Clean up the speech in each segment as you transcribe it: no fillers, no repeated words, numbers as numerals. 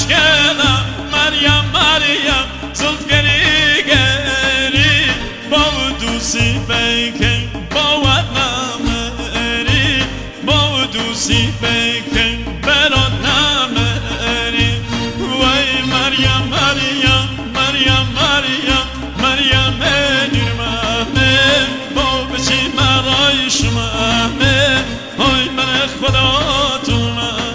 مشکلم مریم مریم زلف گری گری با دوستی بیکن باور نمری با دوستی بیکن برات نمری وای مریم مریم مریم مریم مریم نرمه با بچی مرای شمه های من خدا تو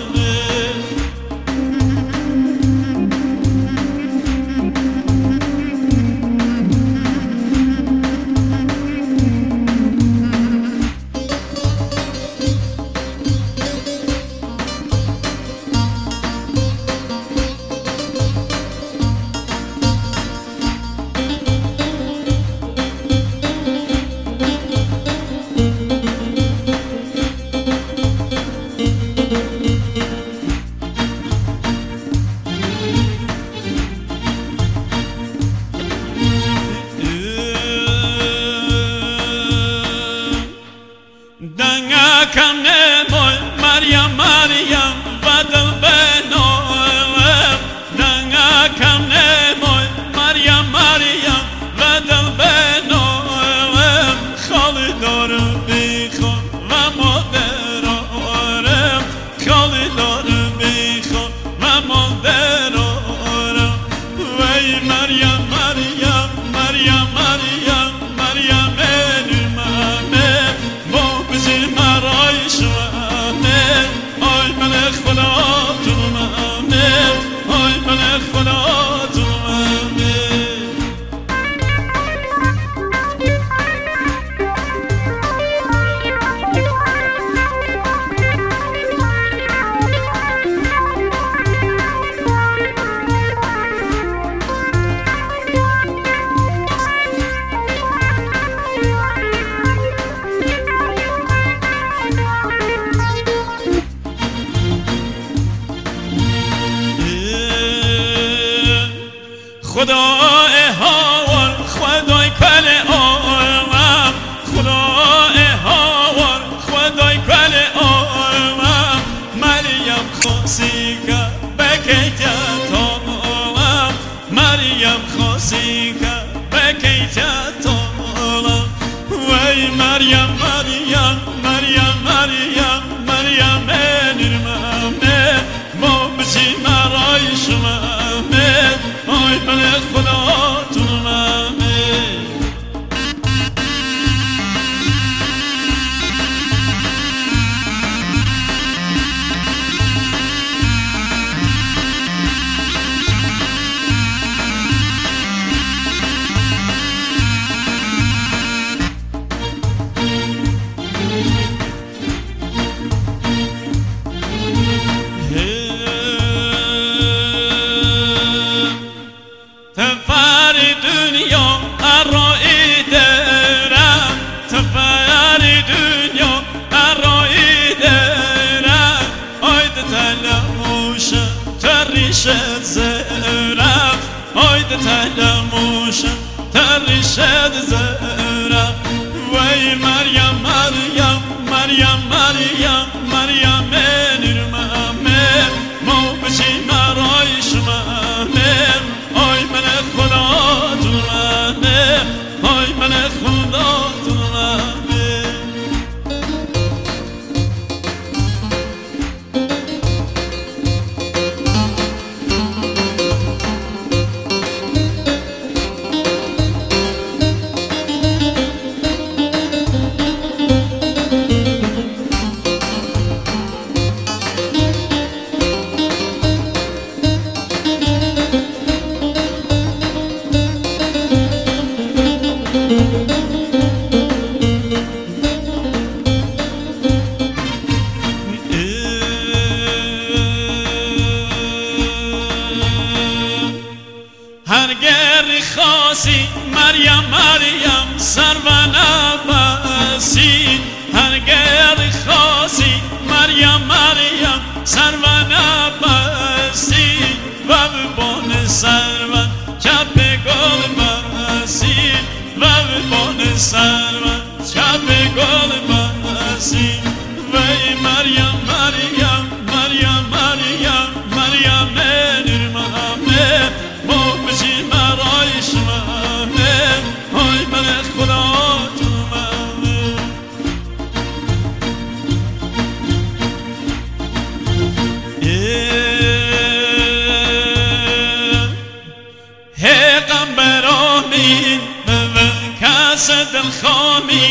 کم نمای مریم مریم و دل بنایم دنگا کم نمای مریم مریم و دل بنایم خالی دارم بیخون و مادرارم خالی دارم بیخون و مادرارم وی مریم مریم مریم مریم مریم نرمه با بزی مرای شمه آی من خدا تو ممه آی من خدا تو ممه خدای هاور خدای کل آوام خدای هاور خدای کل آوام مریم خواستی که بکیت آوام مریم خواستی که بکیت آوام وی مریم مریم مریم مریم مریم نرمه ما بچی مرای شمه آی من خدا تو ممه تفاری دنیا ارایی درم تفاری دنیا ارایی درم آید تلموش تریش زرم آید تلموش تریش زرم وی مریم مریم مریم مریم مریم نرمه ما بچی مرای شمه آی من خدا تو ممه آی من خدا تو ممه هرگر خاصی مریم مریم سر و نبسی هرگر خاصی مریم مریم سر و نبسی و ببان سر و چپ گل بسی و ببان سر و چپ گل بسی وی مریم مریم مریم مریم مریم دل خامی